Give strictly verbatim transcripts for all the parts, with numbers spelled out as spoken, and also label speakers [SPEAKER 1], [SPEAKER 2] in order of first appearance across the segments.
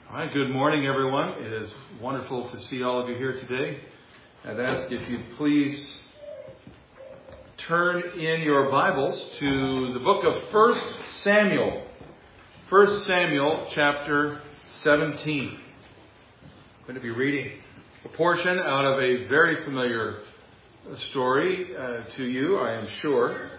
[SPEAKER 1] All right, good morning, everyone. It is wonderful to see all of you here today. I'd ask if you'd please turn in your Bibles to the book of First Samuel. First Samuel, chapter seventeen. I'm going to be reading a portion out of a very familiar story uh, to you, I am sure.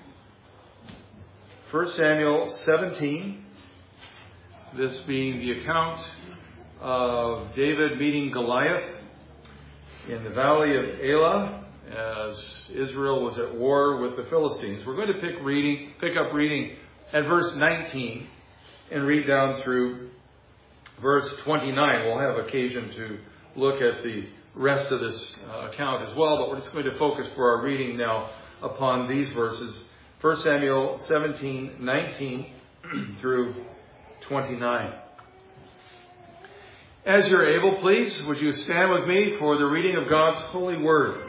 [SPEAKER 1] First Samuel seventeen. This being the account of David meeting Goliath in the valley of Elah as Israel was at war with the Philistines. We're going to pick reading, pick up reading at verse nineteen and read down through verse twenty-nine. We'll have occasion to look at the rest of this uh, account as well, but we're just going to focus for our reading now upon these verses. First Samuel seventeen, nineteen through twenty-nine. As you're able, please, would you stand with me for the reading of God's holy word.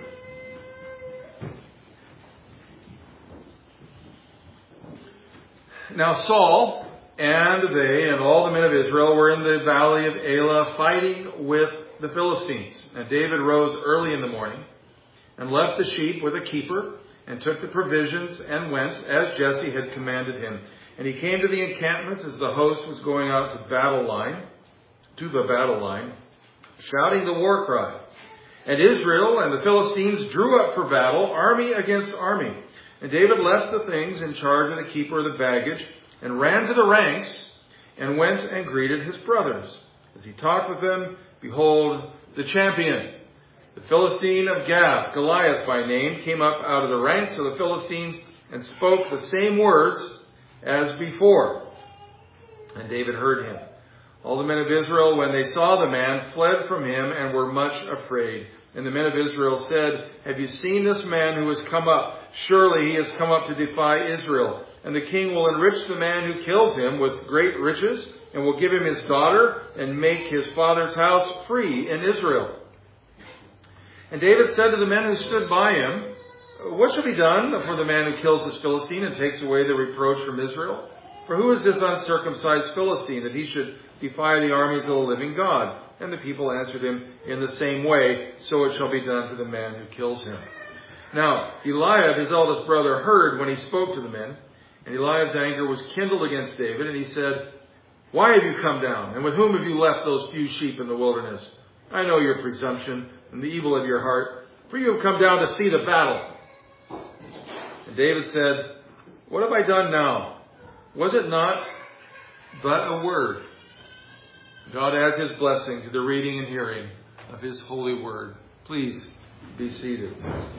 [SPEAKER 1] Now Saul and they and all the men of Israel were in the valley of Elah fighting with the Philistines. And David rose early in the morning and left the sheep with a keeper and took the provisions and went as Jesse had commanded him. And he came to the encampment as the host was going out to battle line, to the battle line, shouting the war cry. And Israel and the Philistines drew up for battle, army against army. And David left the things in charge of the keeper of the baggage and ran to the ranks and went and greeted his brothers. As he talked with them, behold, the champion, the Philistine of Gath, Goliath by name, came up out of the ranks of the Philistines and spoke the same words as before. And David heard him. All the men of Israel, when they saw the man, fled from him and were much afraid. And the men of Israel said, have you seen this man who has come up? Surely he has come up to defy Israel. And the king will enrich the man who kills him with great riches, and will give him his daughter, and make his father's house free in Israel. And David said to the men who stood by him, what shall be done for the man who kills this Philistine and takes away the reproach from Israel? For who is this uncircumcised Philistine that he should defy the armies of the living God? And the people answered him, in the same way, so it shall be done to the man who kills him. Now, Eliab, his eldest brother, heard when he spoke to the men, and Eliab's anger was kindled against David, and he said, why have you come down? And with whom have you left those few sheep in the wilderness? I know your presumption and the evil of your heart, for you have come down to see the battle. And David said, what have I done now? Was it not but a word? God adds his blessing to the reading and hearing of his holy word. Please be seated.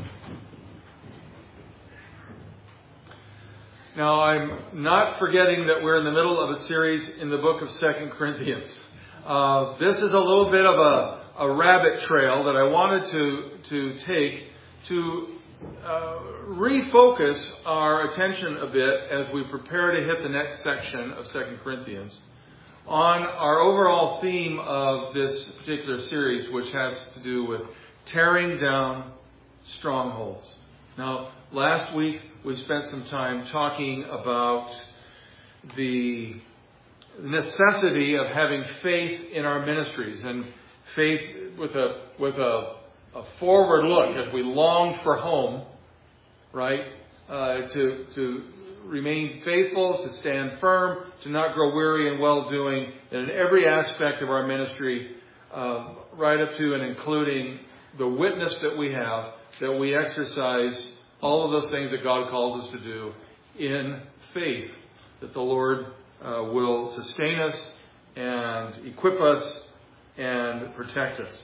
[SPEAKER 1] Now, I'm not forgetting that we're in the middle of a series in the book of Second Corinthians. Uh, this is a little bit of a, a rabbit trail that I wanted to, to take to uh, refocus our attention a bit as we prepare to hit the next section of Second Corinthians on our overall theme of this particular series, which has to do with tearing down strongholds. Now, last week we spent some time talking about the necessity of having faith in our ministries, and faith with a with a, a forward look as we long for home, right? Uh, to to remain faithful, to stand firm, to not grow weary in well-doing, and in every aspect of our ministry, uh, right up to and including the witness that we have, that we exercise all of those things that God called us to do in faith, that the Lord uh, will sustain us and equip us and protect us.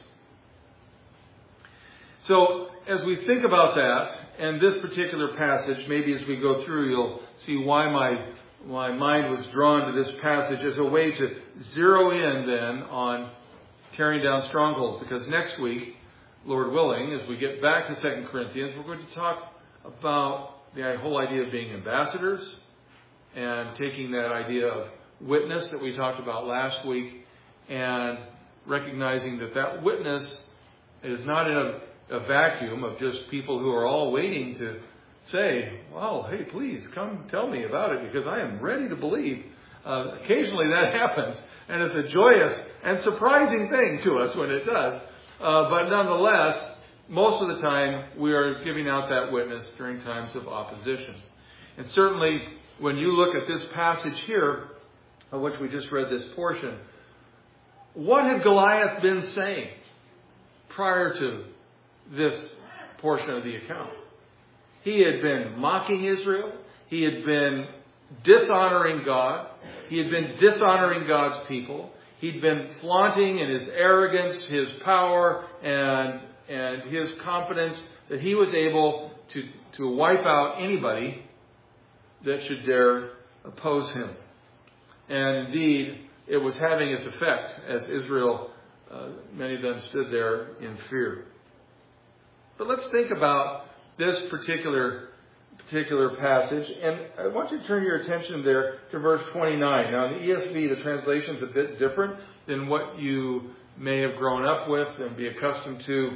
[SPEAKER 1] So as we think about that, and this particular passage, maybe as we go through, you'll see why my my mind was drawn to this passage as a way to zero in then on tearing down strongholds. Because next week, Lord willing, as we get back to Second Corinthians, we're going to talk about the whole idea of being ambassadors and taking that idea of witness that we talked about last week and recognizing that that witness is not in a a vacuum of just people who are all waiting to say, well, hey, please come tell me about it because I am ready to believe. Uh, occasionally that happens, and it's a joyous and surprising thing to us when it does. Uh, but nonetheless, most of the time we are giving out that witness during times of opposition. And certainly when you look at this passage here, of which we just read this portion, what had Goliath been saying prior to this portion of the account? He had been mocking Israel. He had been dishonoring God. He had been dishonoring God's people. He'd been flaunting in his arrogance, his power, and and his confidence that he was able to, to wipe out anybody that should dare oppose him. And indeed, it was having its effect as Israel, uh, many of them stood there in fear. But let's think about this particular particular passage, and I want you to turn your attention there to verse twenty-nine. Now, in the E S V, the translation is a bit different than what you may have grown up with and be accustomed to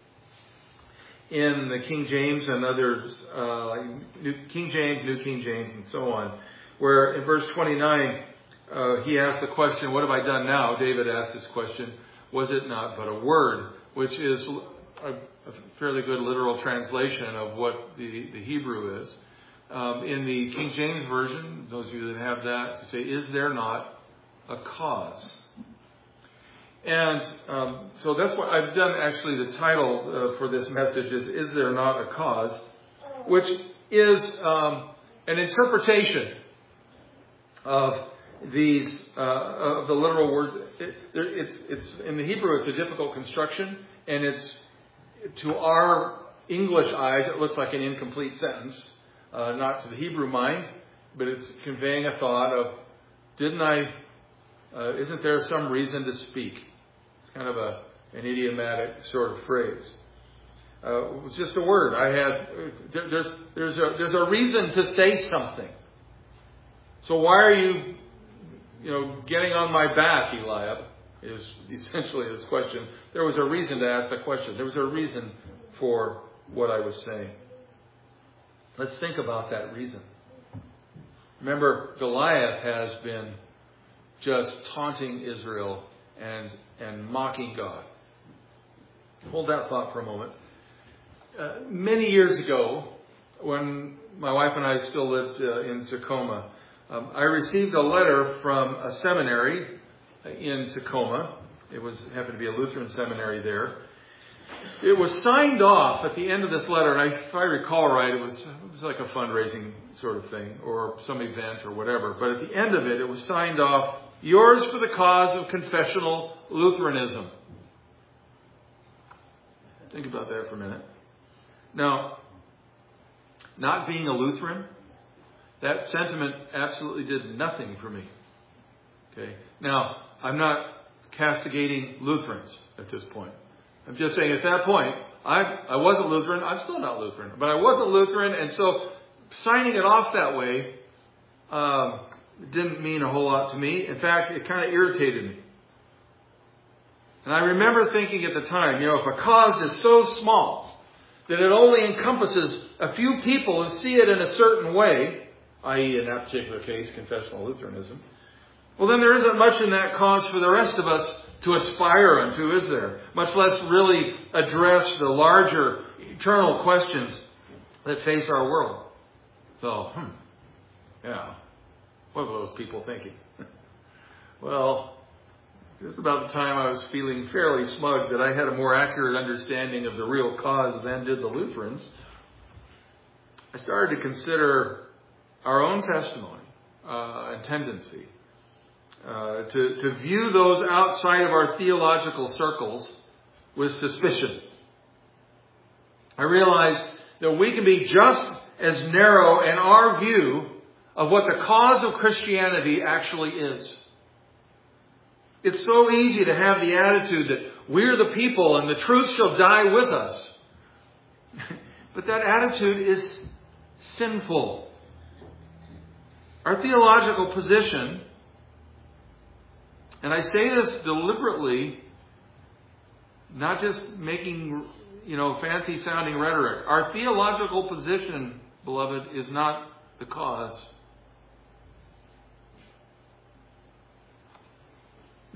[SPEAKER 1] in the King James and others, uh, like New King James, New King James, and so on, where in verse twenty-nine, uh, he asked the question, "What have I done now?" David asked this question, "Was it not but a word?" Which is a, a fairly good literal translation of what the, the Hebrew is. Um, in the King James Version, those of you that have that, say, "Is there not a cause?" And um, so that's what I've done. Actually, the title uh, for this message is "Is There Not a Cause?" which is um, an interpretation of these uh, of the literal words. It, it's it's in the Hebrew. It's a difficult construction, and it's to our English eyes, it looks like an incomplete sentence. Uh, not to the Hebrew mind, but it's conveying a thought of, "Didn't I? Uh, isn't there some reason to speak?" It's kind of a an idiomatic sort of phrase. Uh, it was just a word. I had there, there's there's a there's a reason to say something. So why are you, you know, getting on my back, Eliab? Is essentially this question. There was a reason to ask the question. There was a reason for what I was saying. Let's think about that reason. Remember, Goliath has been just taunting Israel and and mocking God. Hold that thought for a moment. Uh, many years ago, when my wife and I still lived uh, in Tacoma, um, I received a letter from a seminary in Tacoma. It was happened to be a Lutheran seminary there. It was signed off at the end of this letter, and I, if I recall right, it was, it was like a fundraising sort of thing, or some event or whatever. But at the end of it, it was signed off, "Yours for the cause of confessional Lutheranism." Think about that for a minute. Now, not being a Lutheran, that sentiment absolutely did nothing for me. Okay. Now, I'm not castigating Lutherans at this point. I'm just saying at that point, I I wasn't Lutheran. I'm still not Lutheran. But I wasn't Lutheran, and so signing it off that way um, didn't mean a whole lot to me. In fact, it kind of irritated me. And I remember thinking at the time, you know, if a cause is so small that it only encompasses a few people who see it in a certain way, that is in that particular case, confessional Lutheranism, well, then there isn't much in that cause for the rest of us to aspire unto, is there? Much less really address the larger eternal questions that face our world. So, hmm, yeah, what were those people thinking? Well, just about the time I was feeling fairly smug that I had a more accurate understanding of the real cause than did the Lutherans, I started to consider our own testimony uh, and tendency uh, to, to view those outside of our theological circles with suspicion. I realized that we can be just as narrow in our view of what the cause of Christianity actually is. It's so easy to have the attitude that we're the people and the truth shall die with us. But that attitude is sinful. Our theological position, and I say this deliberately, not just making, you know, fancy sounding rhetoric. Our theological position, beloved, is not the cause.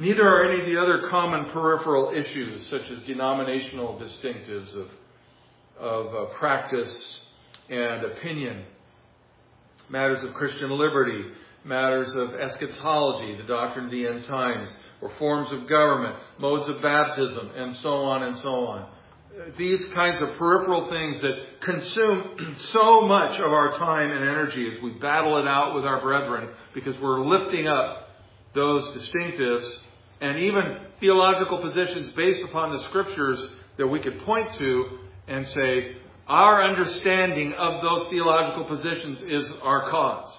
[SPEAKER 1] Neither are any of the other common peripheral issues, such as denominational distinctives of, of uh, practice and opinion, matters of Christian liberty, matters of eschatology, the doctrine of the end times, or forms of government, modes of baptism, and so on and so on. These kinds of peripheral things that consume so much of our time and energy as we battle it out with our brethren, because we're lifting up those distinctives and even theological positions based upon the Scriptures that we could point to and say, our understanding of those theological positions is our cause.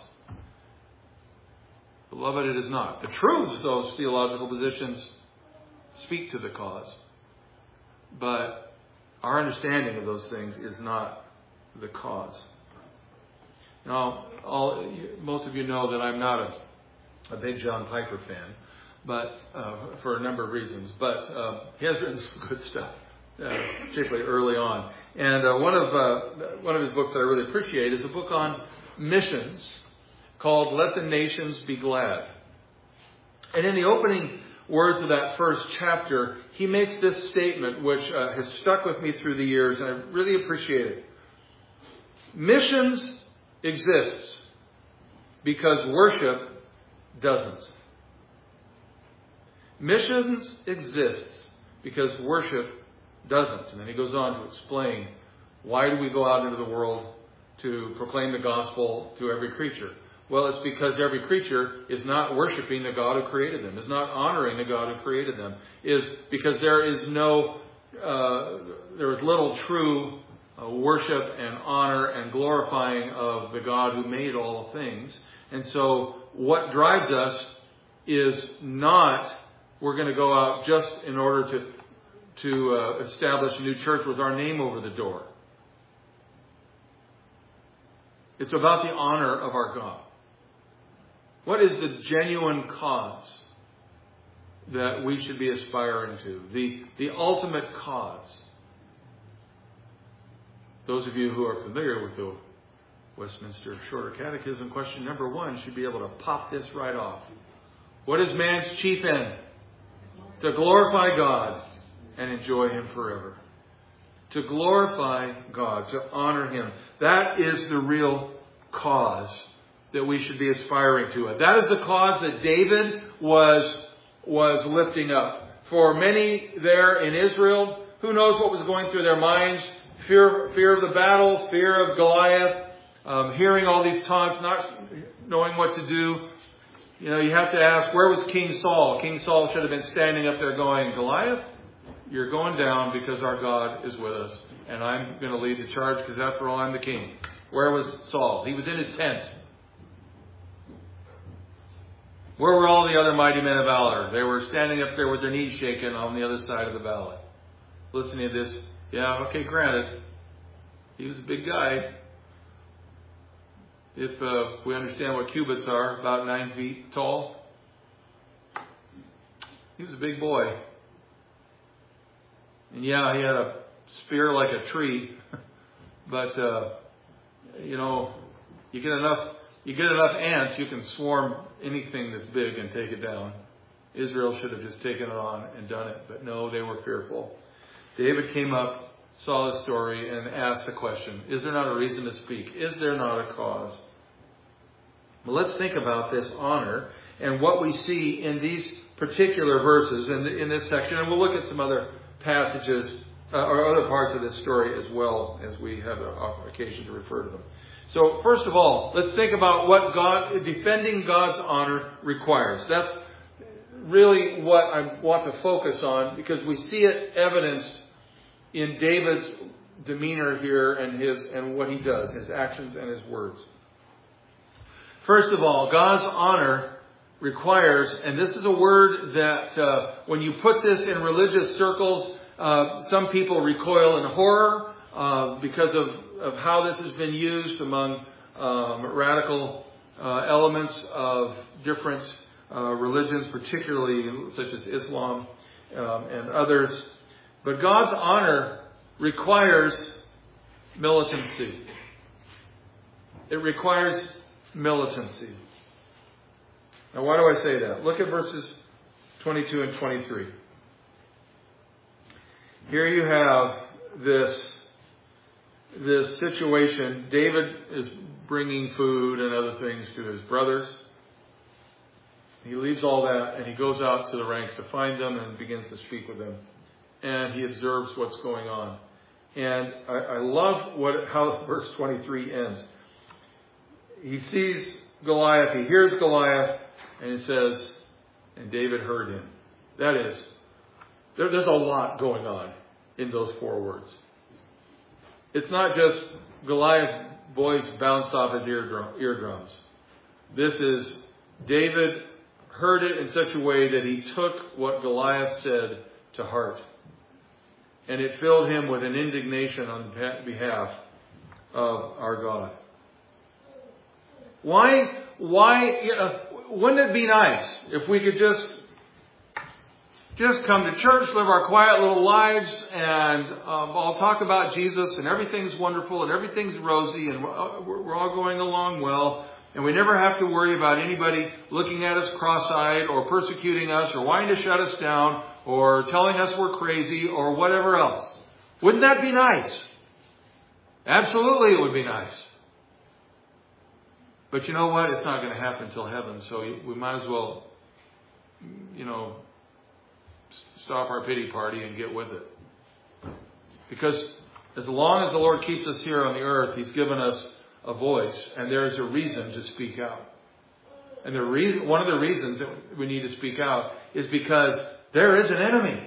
[SPEAKER 1] Beloved, it is not. The truths of those theological positions speak to the cause. But our understanding of those things is not the cause. Now, all, most of you know that I'm not a, a big John Piper fan, but uh, for a number of reasons. But uh, he has written some good stuff, uh, particularly early on. And uh, one of uh, one of his books that I really appreciate is a book on missions called "Let the Nations Be Glad." And in the opening words of that first chapter, he makes this statement, which uh, has stuck with me through the years, and I really appreciate it. Missions exists because worship doesn't. Missions exists because worship doesn't. And then he goes on to explain, why do we go out into the world to proclaim the gospel to every creature? Well, it's because every creature is not worshiping the God who created them, is not honoring the God who created them, is because there is no, uh, there is little true uh, worship and honor and glorifying of the God who made all things. And so what drives us is not, we're going to go out just in order to, to uh, establish a new church with our name over the door. It's about the honor of our God. What is the genuine cause that we should be aspiring to? The, the ultimate cause. Those of you who are familiar with the Westminster Shorter Catechism, question number one should be able to pop this right off. What is man's chief end? To glorify God and enjoy Him forever. To glorify God, to honor Him. That is the real cause that we should be aspiring to. And that is the cause that David was, was lifting up. For many there in Israel, who knows what was going through their minds? Fear, fear of the battle, fear of Goliath, um, hearing all these taunts, not knowing what to do. You know, you have to ask, where was King Saul? King Saul should have been standing up there going, Goliath, you're going down because our God is with us. And I'm going to lead the charge because after all, I'm the king. Where was Saul? He was in his tent. Where were all the other mighty men of valor? They were standing up there with their knees shaken on the other side of the valley. Listening to this, yeah, okay, granted, he was a big guy. If uh, we understand what cubits are, about nine feet tall. He was a big boy. And yeah, he had a spear like a tree. But, uh, you know, you get enough... You get enough ants, you can swarm anything that's big and take it down. Israel should have just taken it on and done it. But no, they were fearful. David came up, saw the story, and asked the question, is there not a reason to speak? Is there not a cause? Well, let's think about this honor and what we see in these particular verses in, the, in this section. And we'll look at some other passages uh, or other parts of this story as well as we have an occasion to refer to them. So, first of all, let's think about what God, defending God's honor requires. That's really what I want to focus on because we see it evidenced in David's demeanor here and his and what he does, his actions and his words. First of all, God's honor requires, and this is a word that uh, when you put this in religious circles, uh, some people recoil in horror uh, because of of how this has been used among um, radical uh, elements of different uh, religions, particularly such as Islam um, and others. But God's honor requires militancy. It requires militancy. Now, why do I say that? Look at verses twenty-two and twenty-three. Here you have this, this situation. David is bringing food and other things to his brothers. He leaves all that and he goes out to the ranks to find them and begins to speak with them. And he observes what's going on. And I, I love what how verse twenty-three ends. He sees Goliath, he hears Goliath, and he says, and David heard him. That is, there, there's a lot going on in those four words. It's not just Goliath's voice bounced off his eardrum, eardrums. This is David heard it in such a way that he took what Goliath said to heart. And it filled him with an indignation on behalf of our God. Why, why, you know, wouldn't it be nice if we could just, just come to church, live our quiet little lives, and um, I'll talk about Jesus, and everything's wonderful, and everything's rosy, and we're, we're all going along well, and we never have to worry about anybody looking at us cross-eyed, or persecuting us, or wanting to shut us down, or telling us we're crazy, or whatever else. Wouldn't that be nice? Absolutely it would be nice. But you know what? It's not going to happen until heaven, so we might as well, you know, stop our pity party and get with it. Because as long as the Lord keeps us here on the earth, He's given us a voice, and there's a reason to speak out. And the reason, one of the reasons that we need to speak out is because there is an enemy.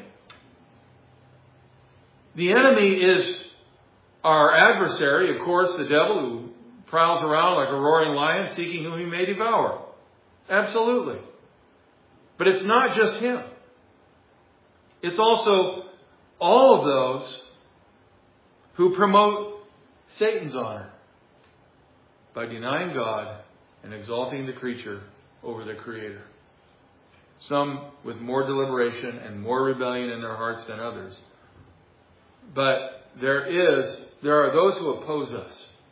[SPEAKER 1] The enemy is our adversary, of course, the devil, who prowls around like a roaring lion seeking whom he may devour. Absolutely. But it's not just him. It's also all of those who promote Satan's honor by denying God and exalting the creature over the Creator. Some with more deliberation and more rebellion in their hearts than others. But there is, there are those who oppose us.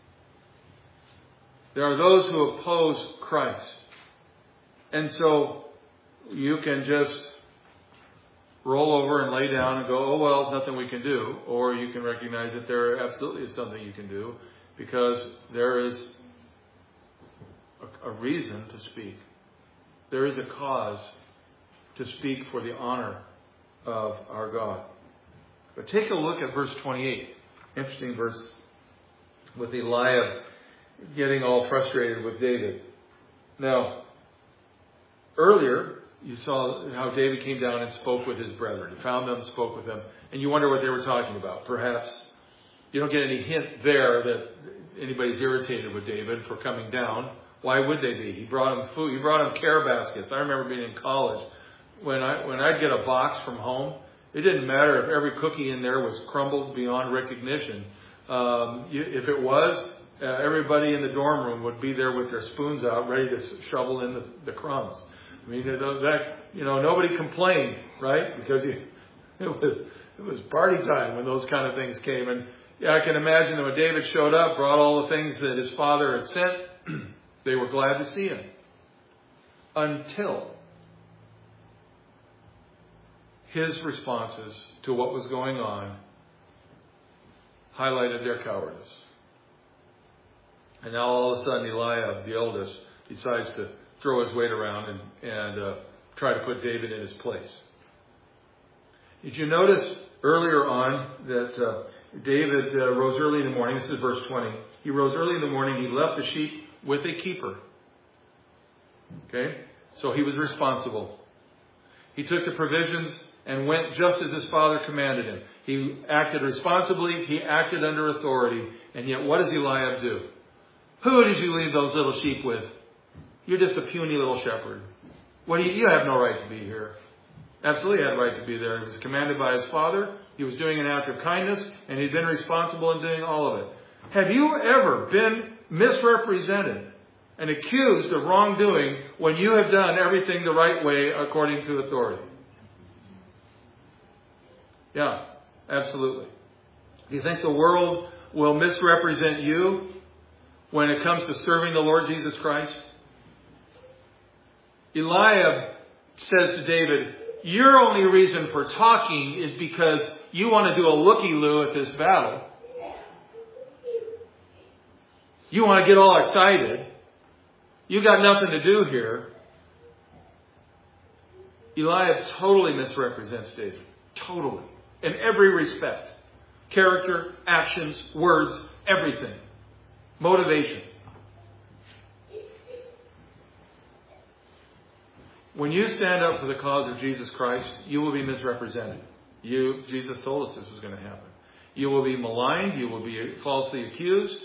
[SPEAKER 1] There are those who oppose Christ. And so you can just roll over and lay down and go, oh, well, there's nothing we can do. Or you can recognize that there absolutely is something you can do, because there is a, a reason to speak. There is a cause to speak for the honor of our God. But take a look at verse twenty-eight. Interesting verse with Eliab getting all frustrated with David. Now, earlier, you saw how David came down and spoke with his brethren. He found them, spoke with them, and you wonder what they were talking about. Perhaps you don't get any hint there that anybody's irritated with David for coming down. Why would they be? He brought them food. He brought them care baskets. I remember being in college. When, I, when I'd get a box from home, it didn't matter if every cookie in there was crumbled beyond recognition. Um, you, if it was, uh, everybody in the dorm room would be there with their spoons out, ready to shovel in the, the crumbs. I mean, that, you know, nobody complained, right? Because you, it was it was party time when those kind of things came. And yeah, I can imagine that when David showed up, brought all the things that his father had sent, they were glad to see him. Until his responses to what was going on highlighted their cowardice. And now all of a sudden Eliab, the eldest, decides to throw his weight around and, and uh, try to put David in his place. Did you notice earlier on that uh, David uh, rose early in the morning? This is verse twenty. He rose early in the morning. He left the sheep with a keeper. Okay? So he was responsible. He took the provisions and went just as his father commanded him. He acted responsibly. He acted under authority. And yet what does Eliab do? Who did you leave those little sheep with? You're just a puny little shepherd. What do you, you have no right to be here. Absolutely had a right to be there. He was commanded by his father. He was doing an act of kindness, and he'd been responsible in doing all of it. Have you ever been misrepresented and accused of wrongdoing when you have done everything the right way according to authority? Yeah, absolutely. Do you think the world will misrepresent you when it comes to serving the Lord Jesus Christ? Eliab says to David, your only reason for talking is because you want to do a looky-loo at this battle. You want to get all excited. You got nothing to do here. Eliab totally misrepresents David. Totally. In every respect. Character, actions, words, everything. Motivation. When you stand up for the cause of Jesus Christ, you will be misrepresented. You, Jesus told us this was going to happen. You will be maligned. You will be falsely accused.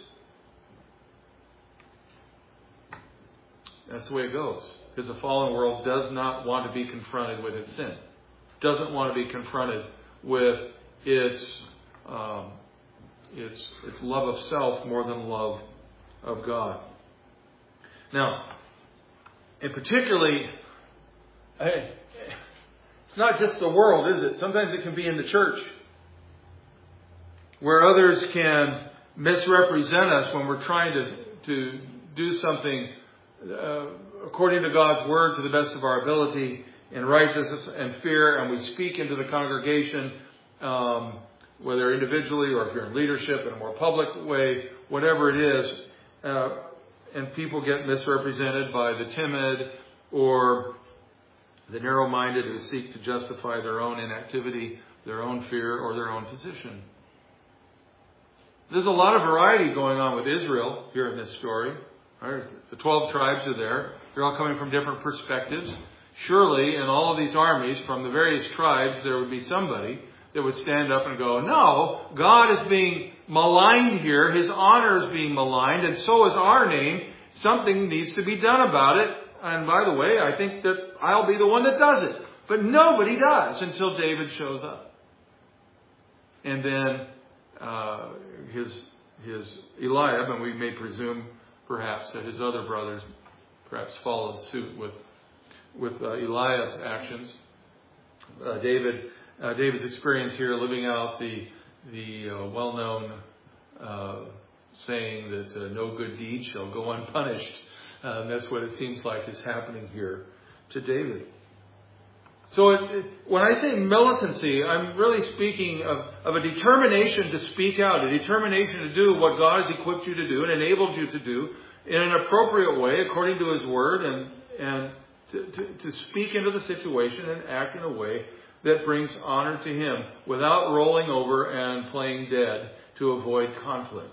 [SPEAKER 1] That's the way it goes. Because the fallen world does not want to be confronted with its sin. Doesn't want to be confronted with its um, its its love of self more than love of God. Now, and particularly, it's not just the world, is it? Sometimes it can be in the church, where others can misrepresent us when we're trying to to do something Uh, according to God's Word to the best of our ability in righteousness and fear, and we speak into the congregation, um, whether individually or if you're in leadership in a more public way, whatever it is, uh, and people get misrepresented by the timid or the narrow-minded who seek to justify their own inactivity, their own fear, or their own position. There's a lot of variety going on with Israel here in this story. The twelve tribes are there. They're all coming from different perspectives. Surely, in all of these armies, from the various tribes, there would be somebody that would stand up and go, no, God is being maligned here. His honor is being maligned, and so is our name. Something needs to be done about it. And by the way, I think that I'll be the one that does it. But nobody does until David shows up. And then uh, his, his Eliab, and we may presume perhaps that his other brothers perhaps followed suit with with uh, Eliab's actions. Uh, David, uh, David's experience here, living out the the uh, well-known uh, saying that uh, no good deed shall go unpunished. Uh, and that's what it seems like is happening here to David. So it, it, when I say militancy, I'm really speaking of, of a determination to speak out, a determination to do what God has equipped you to do and enabled you to do in an appropriate way according to His Word, and, and to, to, to speak into the situation and act in a way that brings honor to Him without rolling over and playing dead to avoid conflict.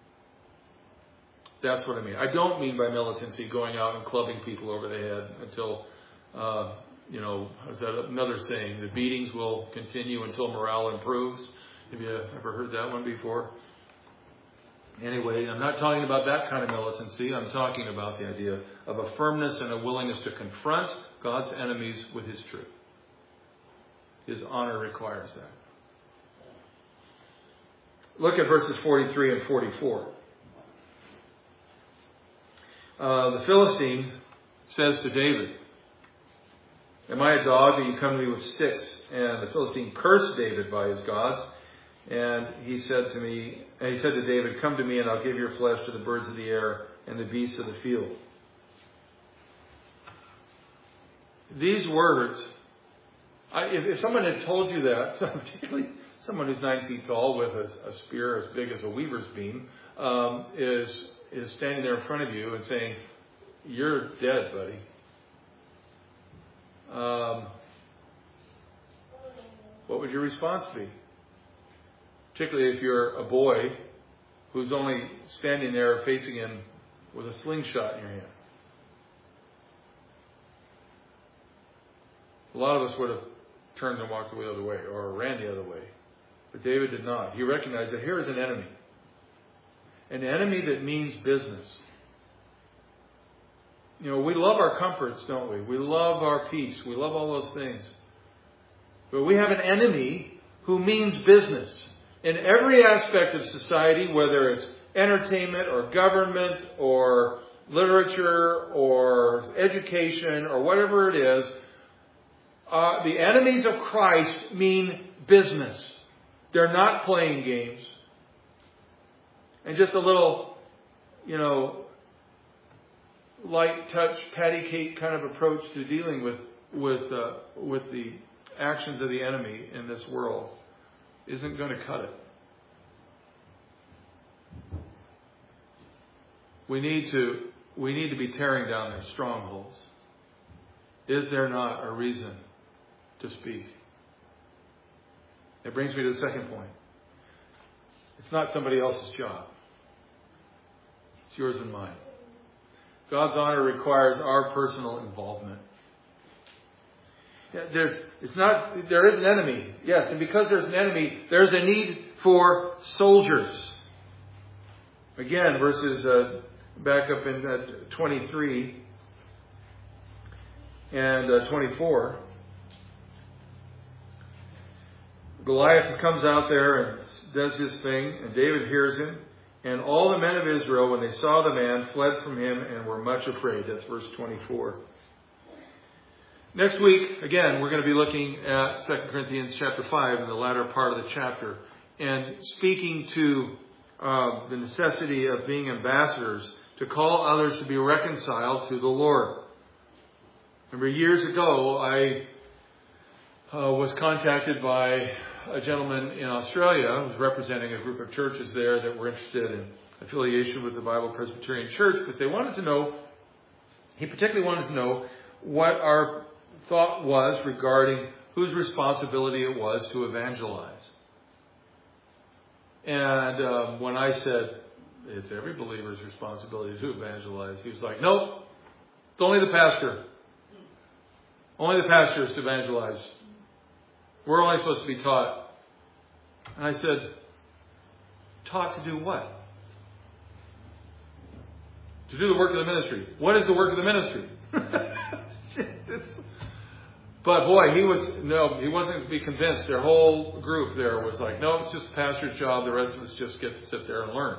[SPEAKER 1] That's what I mean. I don't mean by militancy going out and clubbing people over the head until... Uh, You know, is that another saying? The beatings will continue until morale improves. Have you ever heard that one before? Anyway, I'm not talking about that kind of militancy. I'm talking about the idea of a firmness and a willingness to confront God's enemies with His truth. His honor requires that. Look at verses forty-three and forty-four. Uh, the Philistine says to David, "Am I a dog that you come to me with sticks?" And the Philistine cursed David by his gods. And he said to me, and he said to David, "Come to me and I'll give your flesh to the birds of the air and the beasts of the field." These words, I, if, if someone had told you that, so particularly someone who's nine feet tall with a, a spear as big as a weaver's beam, um, is is standing there in front of you and saying, "You're dead, buddy." Um, what would your response be? Particularly if you're a boy who's only standing there facing him with a slingshot in your hand. A lot of us would have turned and walked the other way or ran the other way. But David did not. He recognized that here is an enemy. An enemy that means business. You know, we love our comforts, don't we? We love our peace. We love all those things. But we have an enemy who means business. In every aspect of society, whether it's entertainment or government or literature or education or whatever it is, uh, the enemies of Christ mean business. They're not playing games. And just a little, you know, light touch, patty cake kind of approach to dealing with with uh, with the actions of the enemy in this world isn't going to cut it. We need to, we need to be tearing down their strongholds. Is there not a reason to speak? It brings me to the second point. It's not somebody else's job. It's yours and mine. God's honor requires our personal involvement. Yeah, there's, it's not, there is an enemy. Yes, and because there's an enemy, there's a need for soldiers. Again, verses uh, back up in uh, twenty-three and uh, twenty-four. Goliath comes out there and does his thing, and David hears him. And all the men of Israel, when they saw the man, fled from him and were much afraid. That's verse twenty-four. Next week, again, we're going to be looking at Second Corinthians chapter five in the latter part of the chapter, and speaking to uh, the necessity of being ambassadors to call others to be reconciled to the Lord. Remember, years ago, I uh, was contacted by a gentleman in Australia who was representing a group of churches there that were interested in affiliation with the Bible Presbyterian Church, but they wanted to know, he particularly wanted to know what our thought was regarding whose responsibility it was to evangelize. And um, when I said, it's every believer's responsibility to evangelize, he was like, nope, it's only the pastor. Only the pastor is to evangelize. We're only supposed to be taught. And I said, taught to do what? To do the work of the ministry. What is the work of the ministry? But boy, he was, no, he wasn't to be convinced. Their whole group there was like, no, it's just the pastor's job. The rest of us just get to sit there and learn.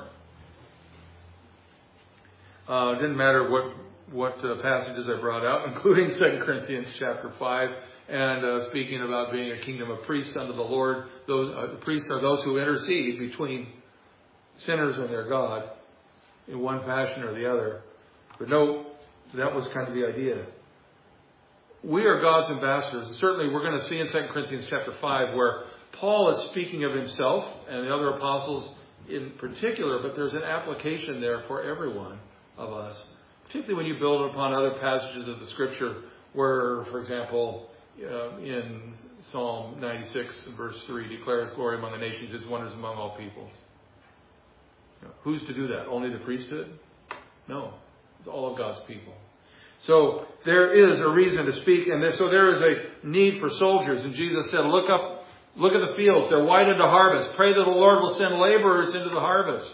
[SPEAKER 1] Uh, it didn't matter what what uh, passages I brought out, including Second Corinthians chapter five, and uh, speaking about being a kingdom of priests unto the Lord. Those uh, the priests are those who intercede between sinners and their God in one fashion or the other. But no, that was kind of the idea. We are God's ambassadors. And certainly we're going to see in Second Corinthians chapter five where Paul is speaking of himself and the other apostles in particular, but there's an application there for everyone of us. Particularly when you build upon other passages of the Scripture where, for example, uh, in Psalm ninety-six verse three, declare His glory among the nations, His wonders among all peoples. You know, who's to do that? Only the priesthood? No. It's all of God's people. So there is a reason to speak, and there, so there is a need for soldiers. And Jesus said, look up, look at the fields. They're white unto harvest. Pray that the Lord will send laborers into the harvest.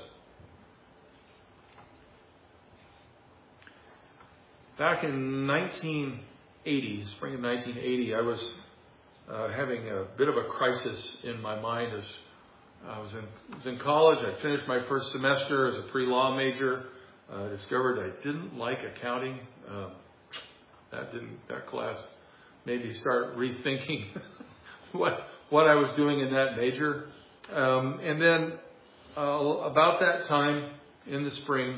[SPEAKER 1] Back in nineteen eighty, spring of nineteen eighty, I was uh, having a bit of a crisis in my mind. As I was in, was in college. I finished my first semester as a pre-law major. I uh, discovered I didn't like accounting. Um, that didn't. That class made me start rethinking what what I was doing in that major. Um, and then uh, about that time in the spring,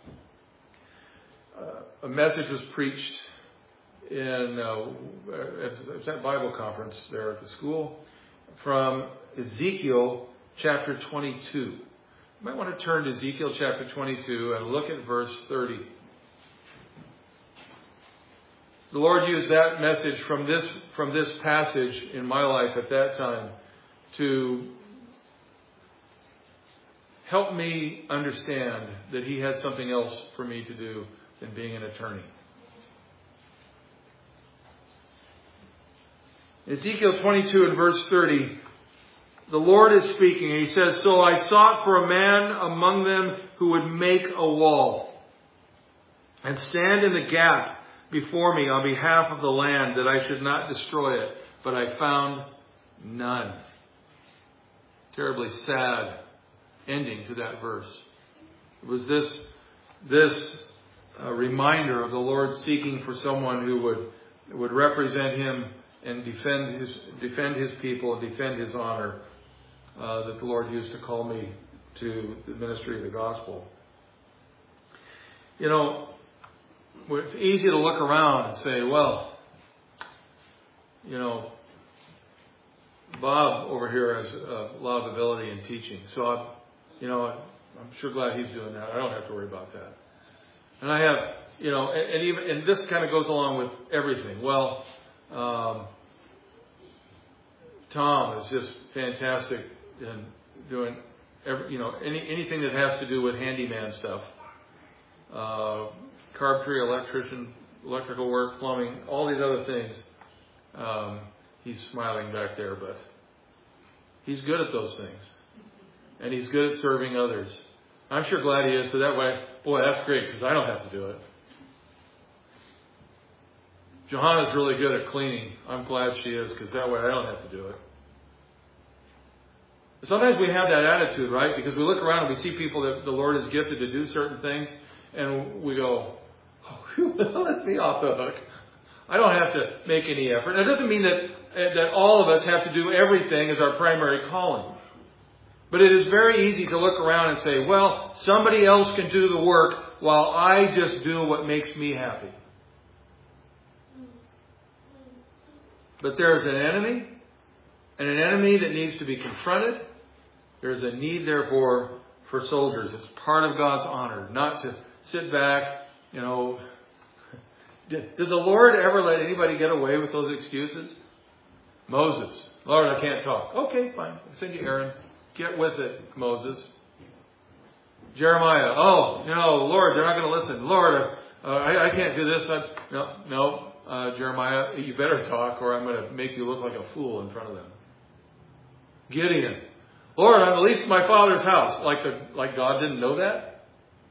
[SPEAKER 1] Uh, a message was preached in uh, at that Bible conference there at the school from Ezekiel chapter twenty-two. You might want to turn to Ezekiel chapter twenty-two and look at verse thirty. The Lord used that message from this from this passage in my life at that time to help me understand that He had something else for me to do than being an attorney. Ezekiel twenty-two and verse thirty, the Lord is speaking. He says, so I sought for a man among them who would make a wall and stand in the gap before me on behalf of the land, that I should not destroy it. But I found none. Terribly sad ending to that verse. It was this, this A reminder of the Lord seeking for someone who would would represent Him and defend His defend His people and defend His honor. Uh, that the Lord used to call me to the ministry of the gospel. You know, it's easy to look around and say, well, you know, Bob over here has a lot of ability in teaching. So, I'm, you know, I'm sure glad he's doing that. I don't have to worry about that. And I have, you know, and, and even, and this kind of goes along with everything. Well, um, Tom is just fantastic in doing, every, you know, any anything that has to do with handyman stuff, uh, carpentry, electrician, electrical work, plumbing, all these other things. Um, he's smiling back there, but he's good at those things, and he's good at serving others. I'm sure glad he is. So that way, boy, that's great because I don't have to do it. Johanna's really good at cleaning. I'm glad she is because that way I don't have to do it. Sometimes we have that attitude, right? Because we look around and we see people that the Lord has gifted to do certain things, and we go, oh, whew, let's be off the hook. I don't have to make any effort. It doesn't mean that that all of us have to do everything as our primary calling. But it is very easy to look around and say, well, somebody else can do the work while I just do what makes me happy. But there's an enemy, and an enemy that needs to be confronted. There's a need, therefore, for soldiers. It's part of God's honor, not to sit back, you know. Did, did the Lord ever let anybody get away with those excuses? Moses. Lord, I can't talk. Okay, fine. I'll send you Aaron. Get with it, Moses. Jeremiah. Oh, no, Lord, they're not going to listen. Lord, uh, I, I can't do this. I, no, no uh, Jeremiah, you better talk or I'm going to make you look like a fool in front of them. Gideon. Lord, I'm at least in my father's house. Like, the, like God didn't know that?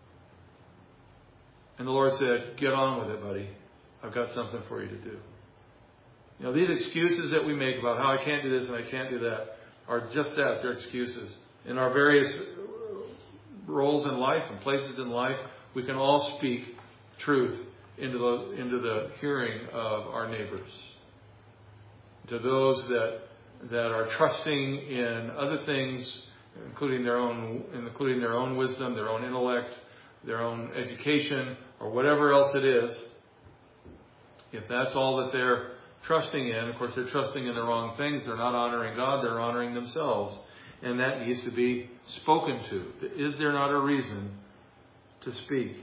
[SPEAKER 1] And the Lord said, get on with it, buddy. I've got something for you to do. You know, these excuses that we make about how I can't do this and I can't do that are just that. They're excuses. In our various roles in life and places in life, we can all speak truth into the, into the hearing of our neighbors. To those that that are trusting in other things, including their own, including their own wisdom, their own intellect, their own education, or whatever else it is. If that's all that they're trusting in, of course, they're trusting in the wrong things. They're not honoring God. They're honoring themselves. And that needs to be spoken to. Is there not a reason to speak?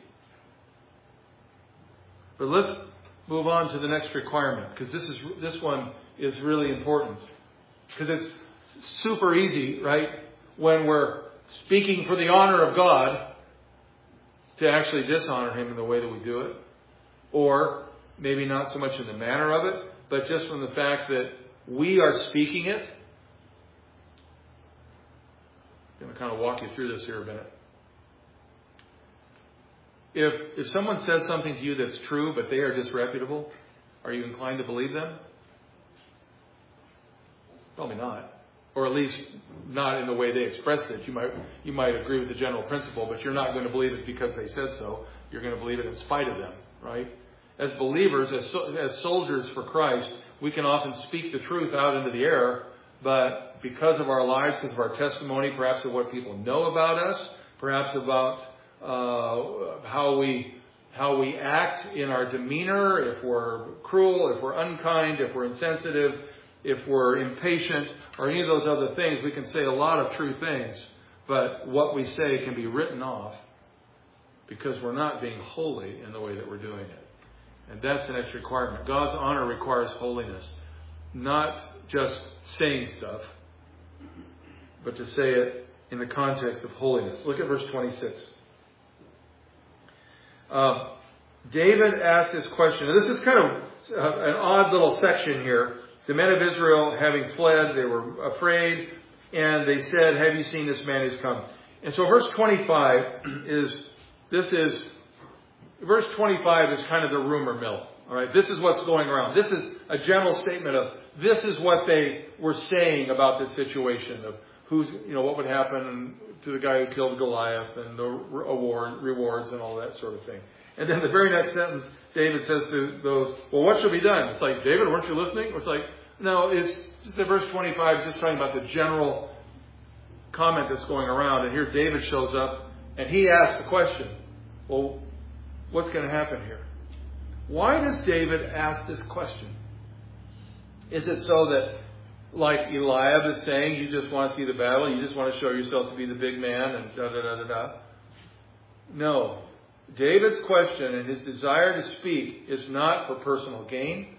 [SPEAKER 1] But let's move on to the next requirement, because this is this one is really important. Because it's super easy, right, when we're speaking for the honor of God, to actually dishonor Him in the way that we do it. Or maybe not so much in the manner of it, but just from the fact that we are speaking it. I'm going to kind of walk you through this here a minute. If if someone says something to you that's true, but they are disreputable, are you inclined to believe them? Probably not. Or at least not in the way they expressed it. You might you might agree with the general principle, but you're not going to believe it because they said so. You're going to believe it in spite of them, right? As believers, as as soldiers for Christ, we can often speak the truth out into the air, but because of our lives, because of our testimony, perhaps of what people know about us, perhaps about uh, how we how we act in our demeanor, if we're cruel, if we're unkind, if we're insensitive, if we're impatient, or any of those other things, we can say a lot of true things, but what we say can be written off because we're not being holy in the way that we're doing it. And that's the next requirement. God's honor requires holiness. Not just saying stuff, but to say it in the context of holiness. Look at verse twenty-six. Uh, David asked this question. This is kind of uh, an odd little section here. The men of Israel, having fled, they were afraid, and they said, have you seen this man who's come? And so verse twenty-five is, this is, verse twenty-five is kind of the rumor mill. All right, this is what's going around. This is a general statement of, this is what they were saying about this situation of who's, you know, what would happen to the guy who killed Goliath and the award, rewards and all that sort of thing. And then the very next sentence, David says to those, well, what shall be done? It's like, David, weren't you listening? It's like, no, it's just the verse twenty-five is just talking about the general comment that's going around. And here David shows up and he asks the question, well, what's going to happen here? Why does David ask this question? Is it so that like Eliab is saying, you just want to see the battle, you just want to show yourself to be the big man, and da da da da da. No. David's question and his desire to speak is not for personal gain.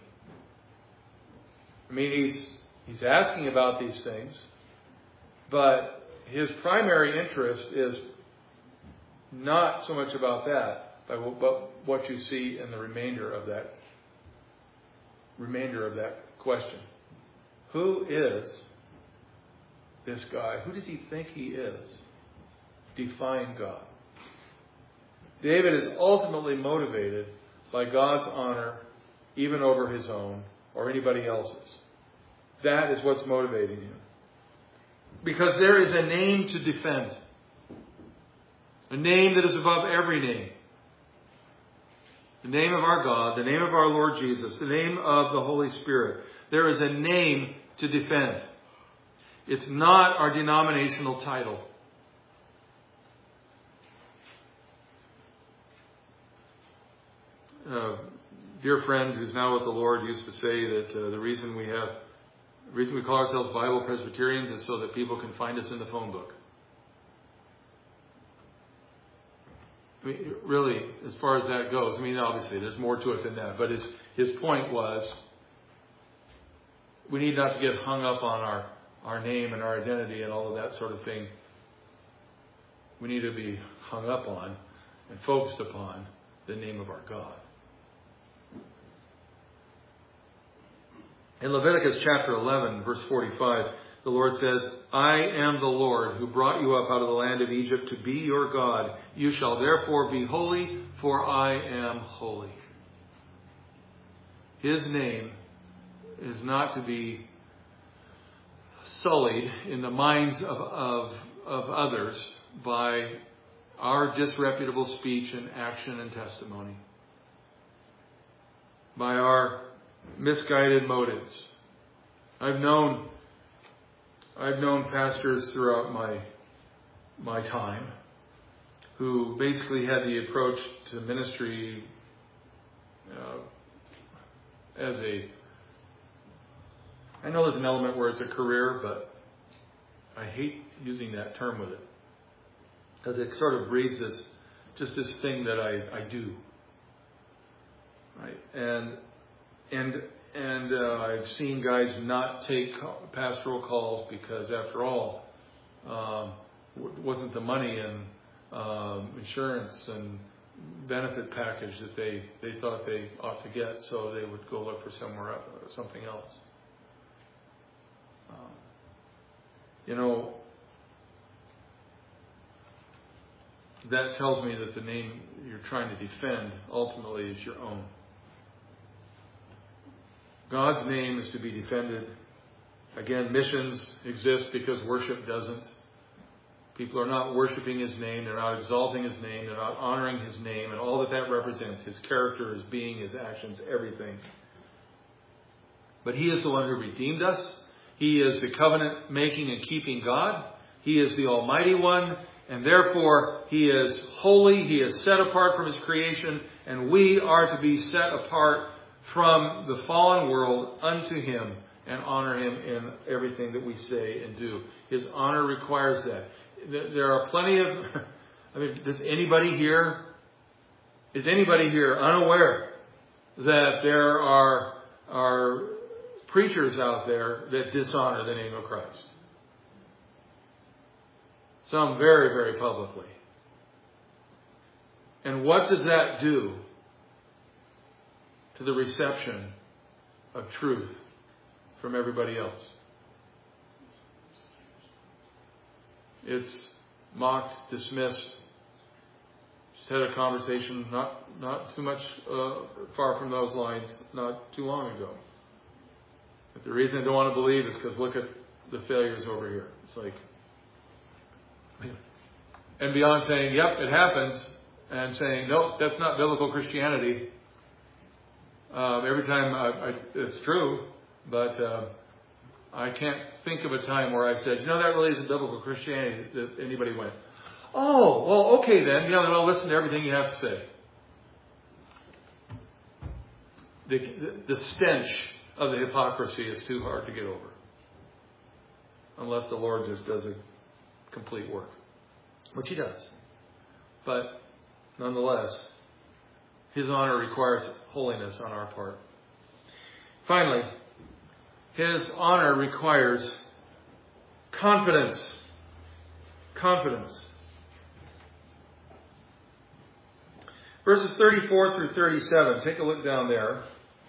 [SPEAKER 1] I mean, he's he's asking about these things, but his primary interest is not so much about that, but what you see in the remainder of that remainder of that question. Who is this guy? Who does he think he is? Define God. David is ultimately motivated by God's honor, even over his own or anybody else's. That is what's motivating him. Because there is a name to defend. A name that is above every name. The name of our God, the name of our Lord Jesus, the name of the Holy Spirit. There is a name to defend. It's not our denominational title. A dear friend who's now with the Lord used to say that uh, the reason we have, the reason we call ourselves Bible Presbyterians is so that people can find us in the phone book. I mean, really, as far as that goes, I mean, obviously there's more to it than that. But his his point was, we need not to get hung up on our, our name and our identity and all of that sort of thing. We need to be hung up on and focused upon the name of our God. In Leviticus chapter eleven, verse forty-five, the Lord says, I am the Lord who brought you up out of the land of Egypt to be your God. You shall therefore be holy, for I am holy. His name is not to be sullied in the minds of, of, of others by our disreputable speech and action and testimony, by our misguided motives. I've known I've known pastors throughout my my time who basically had the approach to ministry uh, as a, I know there's an element where it's a career, but I hate using that term with it, because it sort of breeds this, just this thing that I, I do. Right? And and and uh, I've seen guys not take pastoral calls because, after all, um, wasn't the money and um, insurance and benefit package that they, they thought they ought to get, so they would go look for somewhere else, something else. Um, you know, that tells me that the name you're trying to defend ultimately is your own. God's name is to be defended. Again, missions exist because worship doesn't. People are not worshiping His name. They're not exalting His name. They're not honoring His name and all that that represents. His character, His being, His actions, everything. But He is the one who redeemed us. He is the covenant-making and keeping God. He is the Almighty One. And therefore, He is holy. He is set apart from His creation. And we are to be set apart from the fallen world unto Him and honor Him in everything that we say and do. His honor requires that. There are plenty of, I mean, does anybody here, is anybody here unaware that there are, are preachers out there that dishonor the name of Christ? Some very, very publicly. And what does that do to the reception of truth from everybody else? It's mocked, dismissed. Just had a conversation not not too much uh, far from those lines not too long ago. But the reason I don't want to believe is because look at the failures over here. It's like, and beyond saying, yep, it happens, and saying, nope, that's not biblical Christianity. Um, every time I, I, it's true, but uh, I can't think of a time where I said, you know, that really isn't biblical Christianity, that anybody went, oh, well, okay then, you know, then I'll listen to everything you have to say. The, the, the stench of the hypocrisy is too hard to get over. unless the Lord just does a complete work, which he does. But nonetheless, his honor requires holiness on our part. Finally, his honor requires confidence. Confidence. Verses thirty-four through thirty-seven. Take a look down there.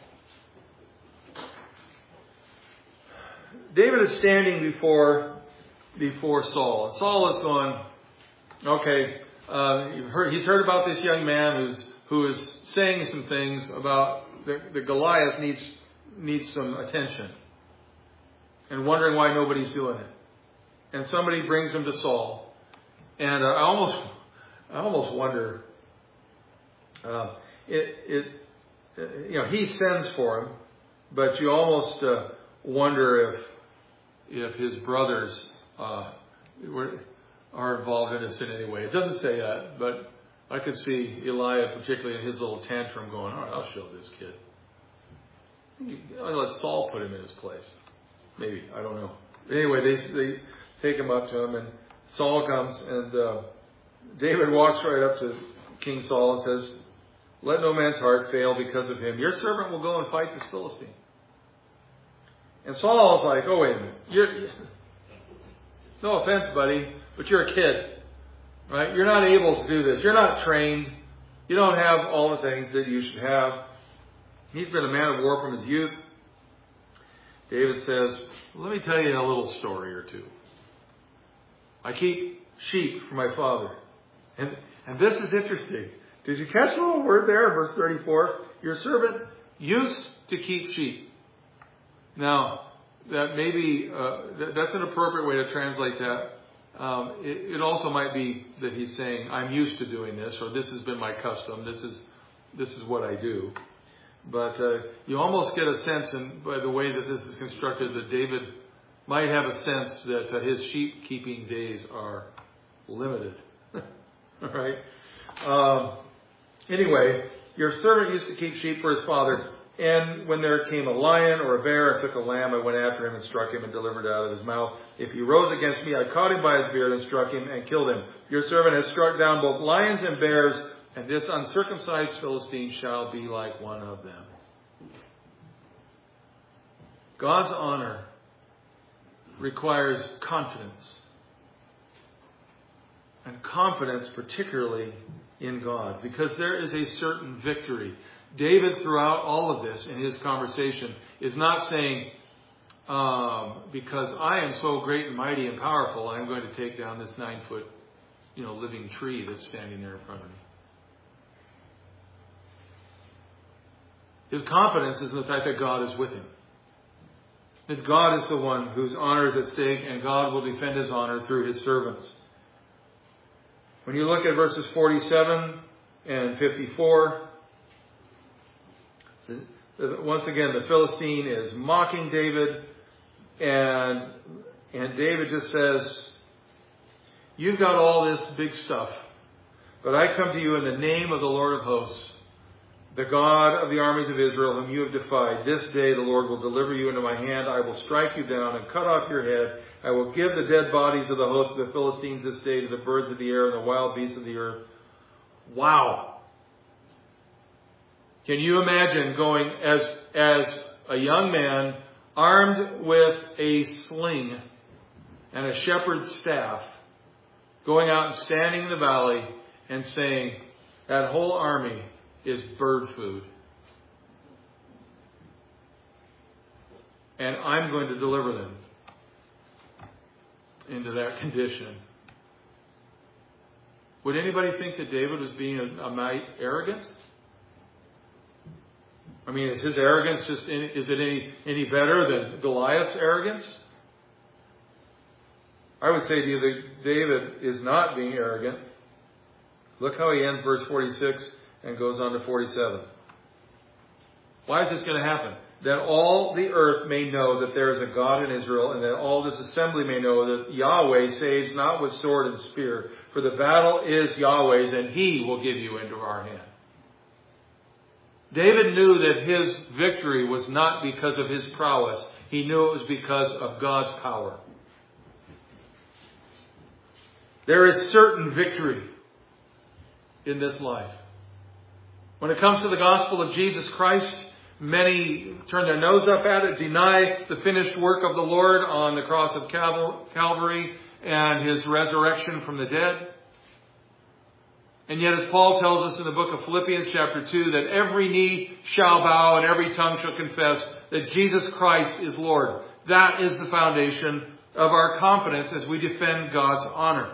[SPEAKER 1] David is standing before, before Saul. And Saul is going, okay, uh, you've heard, he's heard about this young man who's, who is saying some things about the, the Goliath needs, needs some attention. And wondering why nobody's doing it. And somebody brings him to Saul. And uh, I almost, I almost wonder, uh, it, it, you know, he sends for him, but you almost uh, wonder if, if his brothers uh, were, are involved in this in any way. It doesn't say that, but I could see Eliab, particularly in his little tantrum, going, all right, I'll show this kid. I'll let Saul put him in his place. Maybe, I don't know. Anyway, they they take him up to him, and Saul comes, and uh, David walks right up to King Saul and says, let no man's heart fail because of him. Your servant will go and fight this Philistine. And Saul's like, oh, wait a minute. You're, no offense, buddy, but you're a kid, right? You're not able to do this. You're not trained. You don't have all the things that you should have. He's been a man of war from his youth. David says, let me tell you a little story or two. I keep sheep for my father. And, and this is interesting. Did you catch the little word there in verse thirty-four? Your servant used to keep sheep. Now, that may be, uh, that, that's an appropriate way to translate that. Um, it, it also might be that he's saying, I'm used to doing this, or this has been my custom. This is, this is what I do. But uh, you almost get a sense, and by the way that this is constructed, that David might have a sense that uh, his sheep keeping days are limited. All right. Um, anyway, your servant used to keep sheep for his father. And when there came a lion or a bear and took a lamb, I went after him and struck him and delivered it out of his mouth. If he rose against me, I caught him by his beard and struck him and killed him. Your servant has struck down both lions and bears, and this uncircumcised Philistine shall be like one of them. God's honor requires confidence. And confidence particularly in God, because there is a certain victory. David, throughout all of this in his conversation, is not saying, um, because I am so great and mighty and powerful, I'm going to take down this nine foot, you know, living tree that's standing there in front of me. His confidence is in the fact that God is with him. That God is the one whose honor is at stake, and God will defend his honor through his servants. When you look at verses forty-seven and fifty-four, once again, the Philistine is mocking David, and, and David just says, you've got all this big stuff, but I come to you in the name of the Lord of hosts, the God of the armies of Israel, whom you have defied. This day the Lord will deliver you into my hand. I will strike you down and cut off your head. I will give the dead bodies of the host of the Philistines this day to the birds of the air and the wild beasts of the earth. Wow. Can you imagine going as, as a young man armed with a sling and a shepherd's staff, going out and standing in the valley and saying, that whole army is bird food. And I'm going to deliver them into that condition. Would anybody think that David was being a, a mite arrogant? I mean, is his arrogance just, any, is it any, any better than Goliath's arrogance? I would say to you that David is not being arrogant. Look how he ends verse forty-six and goes on to forty-seven. Why is this going to happen? That all the earth may know that there is a God in Israel, and that all this assembly may know that Yahweh saves not with sword and spear, for the battle is Yahweh's, and he will give you into our hand. David knew that his victory was not because of his prowess. He knew it was because of God's power. There is certain victory in this life. When it comes to the gospel of Jesus Christ, many turn their nose up at it, deny the finished work of the Lord on the cross of Calvary and His resurrection from the dead. And yet, as Paul tells us in the book of Philippians chapter two, that every knee shall bow and every tongue shall confess that Jesus Christ is Lord. That is the foundation of our confidence as we defend God's honor.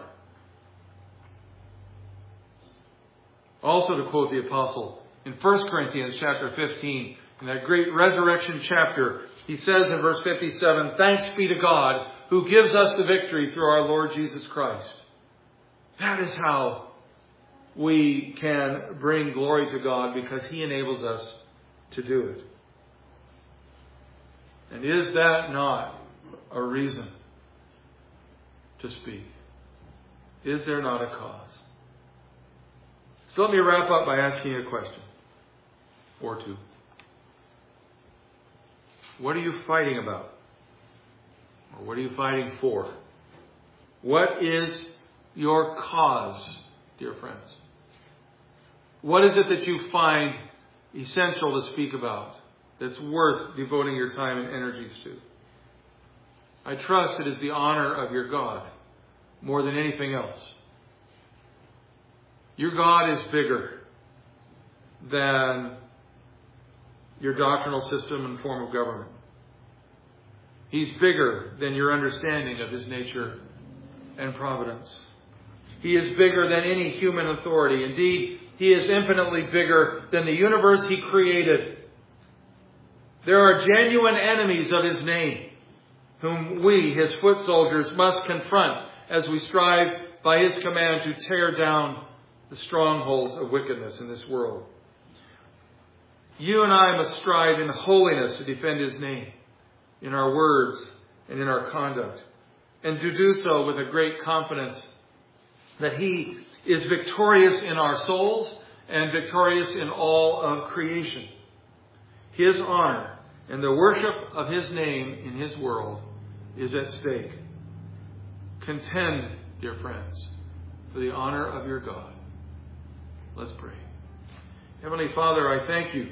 [SPEAKER 1] Also, to quote the apostle, in First Corinthians chapter fifteen, in that great resurrection chapter, he says in verse fifty-seven, "Thanks be to God who gives us the victory through our Lord Jesus Christ." That is how we can bring glory to God, because He enables us to do it. And is that not a reason to speak? Is there not a cause? So let me wrap up by asking you a question or two. What are you fighting about? Or what are you fighting for? What is your cause, dear friends? What is it that you find essential to speak about, that's worth devoting your time and energies to? I trust it is the honor of your God more than anything else. Your God is bigger than your doctrinal system and form of government. He's bigger than your understanding of His nature and providence. He is bigger than any human authority. Indeed, He is infinitely bigger than the universe He created. There are genuine enemies of His name, whom we, His foot soldiers, must confront as we strive by His command to tear down the strongholds of wickedness in this world. You and I must strive in holiness to defend His name, in our words and in our conduct, and to do so with a great confidence that He is victorious in our souls and victorious in all of creation. His honor and the worship of His name in His world is at stake. Contend, dear friends, for the honor of your God. Let's pray. Heavenly Father, I thank You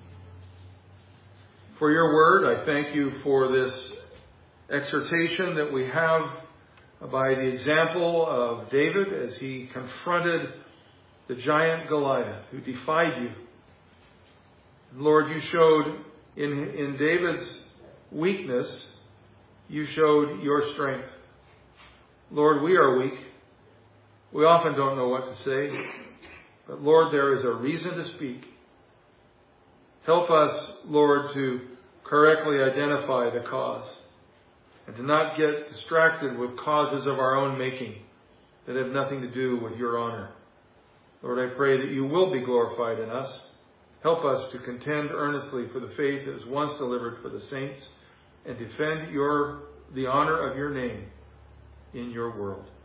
[SPEAKER 1] for Your word. I thank You for this exhortation that we have by the example of David as he confronted the giant Goliath who defied You. Lord, You showed in, in David's weakness, You showed Your strength. Lord, we are weak. We often don't know what to say. But Lord, there is a reason to speak. Help us, Lord, to correctly identify the cause and to not get distracted with causes of our own making that have nothing to do with Your honor. Lord, I pray that You will be glorified in us. Help us to contend earnestly for the faith that was once delivered for the saints and defend your, the honor of Your name in Your world.